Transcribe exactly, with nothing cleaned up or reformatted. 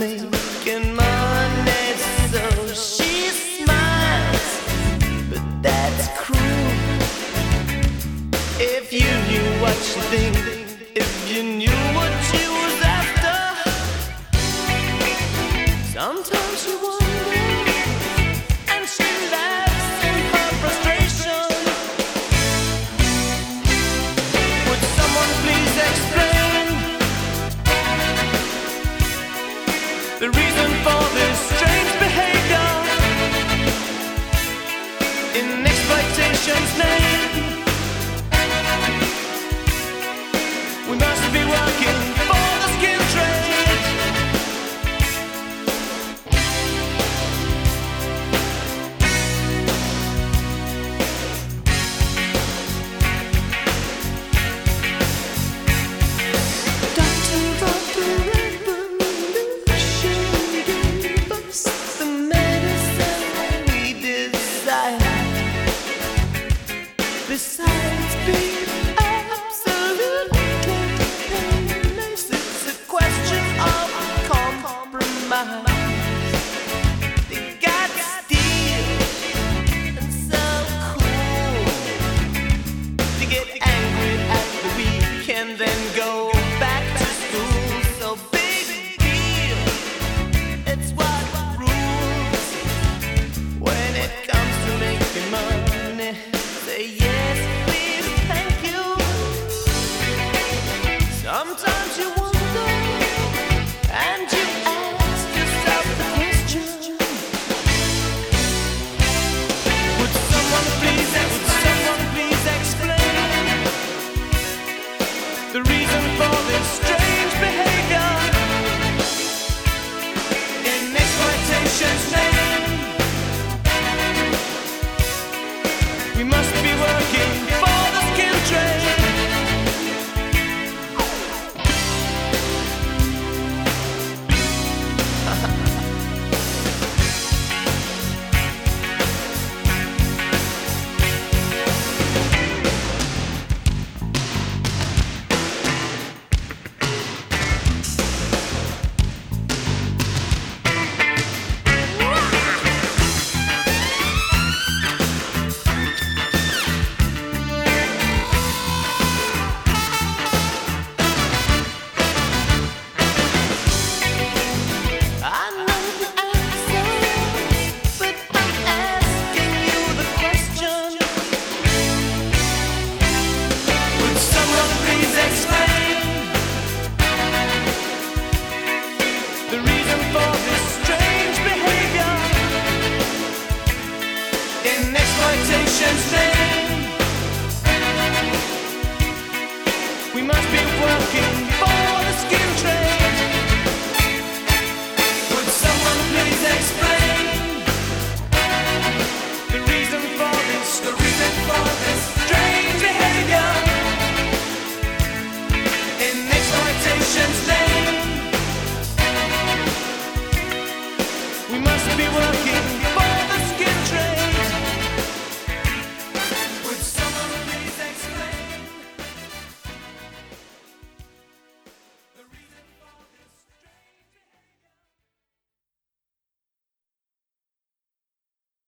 making money, so she smiles, but that's cruel. If you knew what she thinks, if you knew what she was after, sometimes you wonder, and she laughs in her frustration. Would someone please explain the reason for this strange behavior in exploitation's name? We must be working for the skin trade. Doctor of the revolution gave us the medicine we desire. Besides being absolutely painless, it's a question of compromise. They got steel and so cool to get angry at the weak and then go back to school. So big deal, it's what rules when it comes to making money. Say yes, please, thank you. Sometimes you wonder, and you ask yourself the question: would someone please, would someone please explain the reason for this strange behavior in exploitation's name? We must be working for the skin trade. I know the answer, but I'm asking you the question. Would someone please explain the reason for this strange behavior in exploitation's name?